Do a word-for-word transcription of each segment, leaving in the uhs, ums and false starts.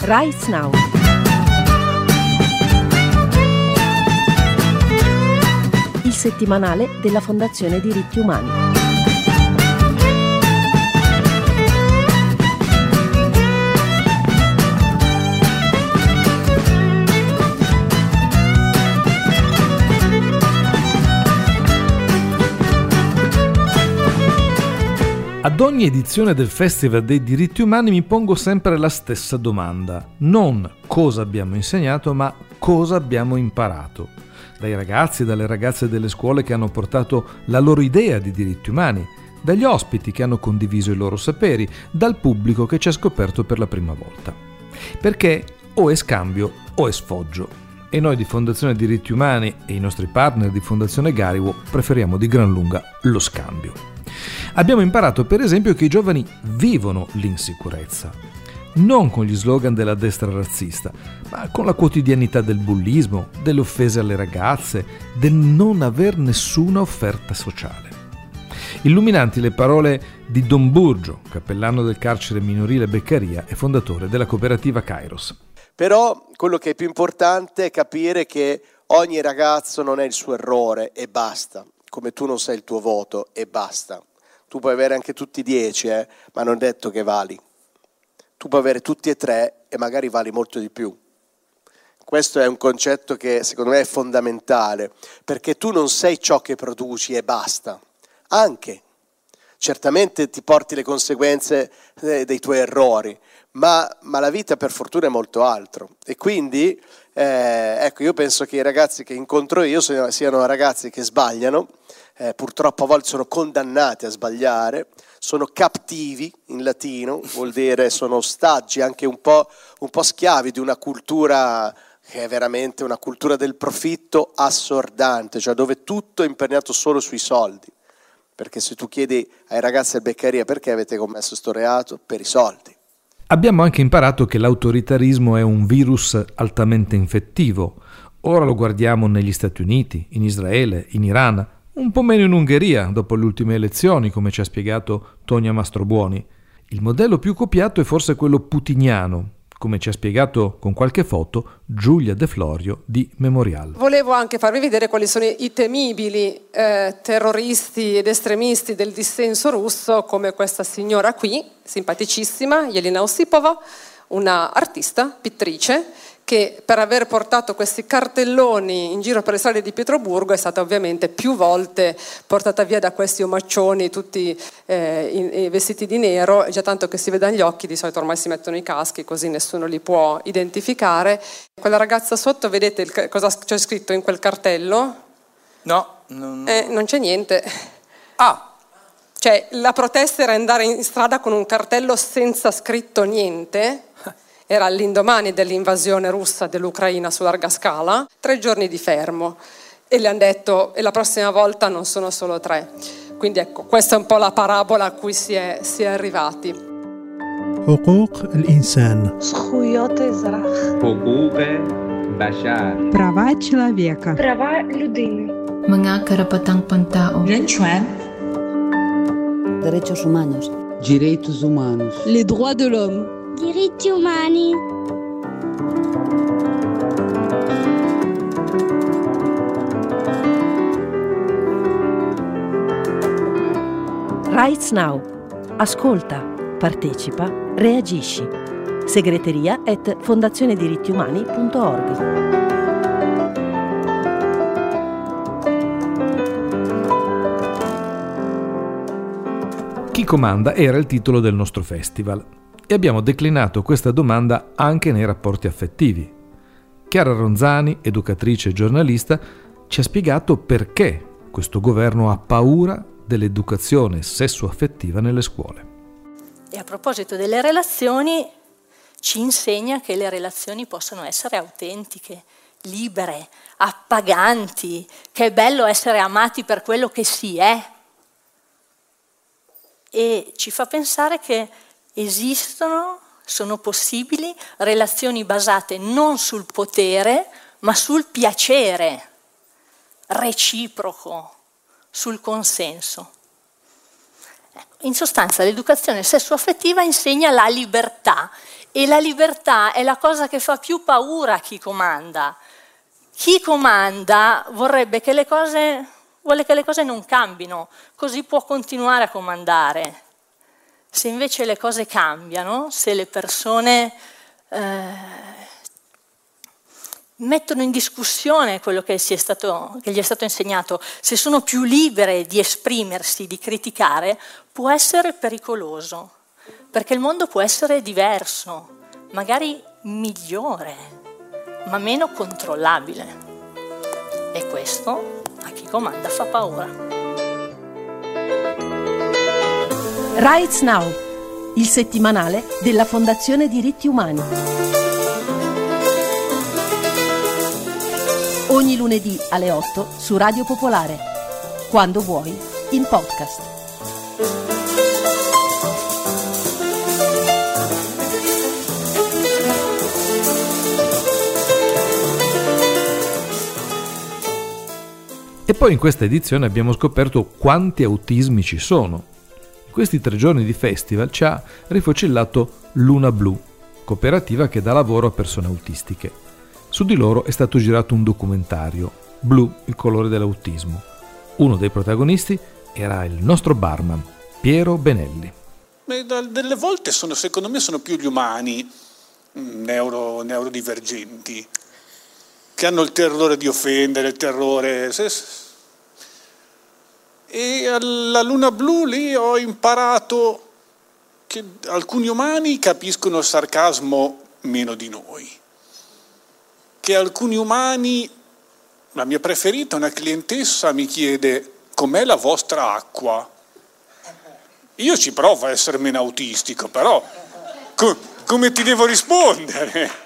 Rights Now. Il settimanale della Fondazione Diritti Umani. Ad ogni edizione del Festival dei diritti umani mi pongo sempre la stessa domanda. Non cosa abbiamo insegnato, ma cosa abbiamo imparato. Dai ragazzi e dalle ragazze delle scuole che hanno portato la loro idea di diritti umani, dagli ospiti che hanno condiviso i loro saperi, dal pubblico che ci ha scoperto per la prima volta. Perché o è scambio o è sfoggio. E noi di Fondazione Diritti Umani e i nostri partner di Fondazione Gariwo preferiamo di gran lunga lo scambio. Abbiamo imparato per esempio che i giovani vivono l'insicurezza, non con gli slogan della destra razzista, ma con la quotidianità del bullismo, delle offese alle ragazze, del non aver nessuna offerta sociale. Illuminanti le parole di Don Burgio, cappellano del carcere minorile Beccaria e fondatore della cooperativa Kairos. Però quello che è più importante è capire che ogni ragazzo non è il suo errore e basta, come tu non sei il tuo voto e basta. Tu puoi avere anche tutti i dieci, eh, ma non è detto che vali. Tu puoi avere tutti e tre e magari vali molto di più. Questo è un concetto che secondo me è fondamentale, perché tu non sei ciò che produci e basta. Anche, certamente ti porti le conseguenze dei tuoi errori, ma, ma la vita per fortuna è molto altro. E quindi, eh, ecco, io penso che i ragazzi che incontro io siano, siano ragazzi che sbagliano, Eh, purtroppo a volte sono condannati a sbagliare, sono captivi in latino, vuol dire sono ostaggi, anche un po', un po' schiavi di una cultura che è veramente una cultura del profitto assordante, cioè dove tutto è imperniato solo sui soldi. Perché se tu chiedi ai ragazzi del Beccaria perché avete commesso sto reato, per i soldi. Abbiamo anche imparato che l'autoritarismo è un virus altamente infettivo. Ora lo guardiamo negli Stati Uniti, in Israele, in Iran, un po' meno in Ungheria, dopo le ultime elezioni, come ci ha spiegato Tonia Mastrobuoni. Il modello più copiato è forse quello putiniano, come ci ha spiegato con qualche foto Giulia De Florio di Memorial. Volevo anche farvi vedere quali sono i temibili eh, terroristi ed estremisti del dissenso russo, come questa signora qui, simpaticissima, Yelena Osipova, una artista, pittrice, che per aver portato questi cartelloni in giro per le strade di Pietroburgo è stata ovviamente più volte portata via da questi omaccioni tutti eh, in, in vestiti di nero, e già tanto che si vede agli occhi, di solito ormai si mettono i caschi così nessuno li può identificare. Quella ragazza sotto, vedete il, cosa c'è scritto in quel cartello? No, non, eh, non c'è niente. Ah! Cioè la protesta era andare in strada con un cartello senza scritto niente. Era all'indomani dell'invasione russa dell'Ucraina su larga scala, tre giorni di fermo, e le hanno detto e la prossima volta non sono solo tre. Quindi ecco, questa è un po' la parabola a cui si è, si è arrivati. حقوق الإنسان. זכויות האזרח. حقوق بشر. Права человека. Права людини. Mga karapatang-pantao. Derechos humanos. Direitos humanos. Les droits de l'homme. Diritti umani. Rights Now. Ascolta, partecipa, reagisci. Segreteria at fondazionedirittiumani punto org. Chi comanda era il titolo del nostro festival e abbiamo declinato questa domanda anche nei rapporti affettivi. Chiara Ronzani, educatrice e giornalista, ci ha spiegato perché questo governo ha paura dell'educazione sessuaffettiva nelle scuole. E a proposito delle relazioni, ci insegna che le relazioni possono essere autentiche, libere, appaganti, che è bello essere amati per quello che si è. E ci fa pensare che esistono, sono possibili relazioni basate non sul potere, ma sul piacere reciproco, sul consenso. Ecco, in sostanza l'educazione sessuaffettiva insegna la libertà, e la libertà è la cosa che fa più paura a chi comanda. Chi comanda vorrebbe che le cose, vuole che le cose non cambino, così può continuare a comandare. Se invece le cose cambiano, se le persone eh, mettono in discussione quello che, si è stato, che gli è stato insegnato, se sono più libere di esprimersi, di criticare, può essere pericoloso, perché il mondo può essere diverso, magari migliore, ma meno controllabile. E questo a chi comanda fa paura. Rights Now, il settimanale della Fondazione Diritti Umani. Ogni lunedì alle otto su Radio Popolare, quando vuoi, in podcast. E poi in questa edizione abbiamo scoperto quanti autismi ci sono. In questi tre giorni di festival ci ha rifocillato Luna Blu, cooperativa che dà lavoro a persone autistiche. Su di loro è stato girato un documentario, Blu, il colore dell'autismo. Uno dei protagonisti era il nostro barman, Piero Benelli. Delle volte sono, secondo me sono più gli umani neuro, neurodivergenti, che hanno il terrore di offendere, il terrore... E alla Luna Blu lì ho imparato che alcuni umani capiscono il sarcasmo meno di noi, che alcuni umani, la mia preferita, una clientessa mi chiede com'è la vostra acqua. Io ci provo a essere meno autistico, però co- come ti devo rispondere?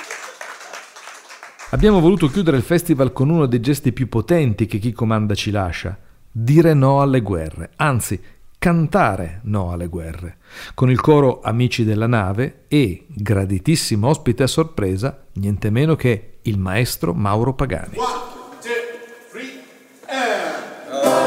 Abbiamo voluto chiudere il festival con uno dei gesti più potenti che chi comanda ci lascia: dire no alle guerre, anzi cantare no alle guerre, con il coro Amici della Nave e, graditissimo ospite a sorpresa, niente meno che il maestro Mauro Pagani. One, two, three, and...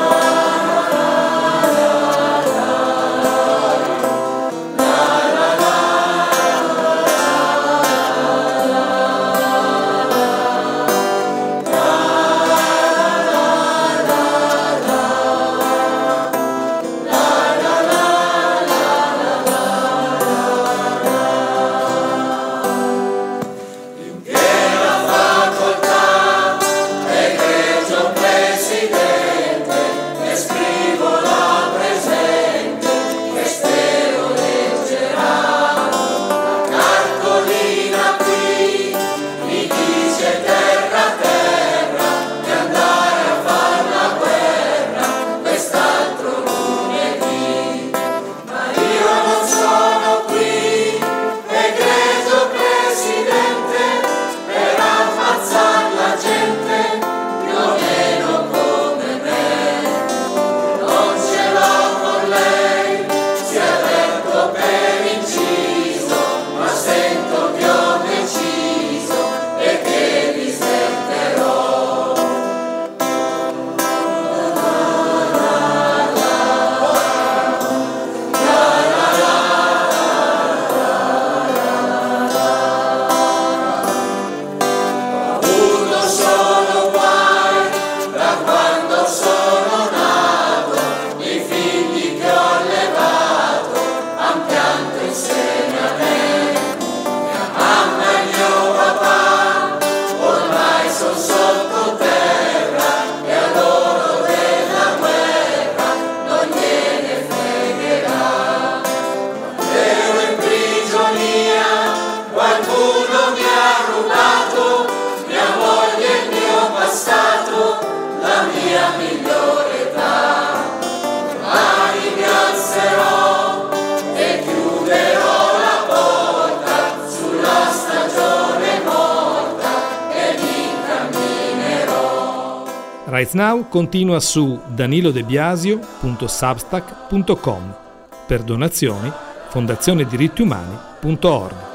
Rights Now continua su danilodebiasio punto substack punto com. Per donazioni fondazione diritti umani punto org.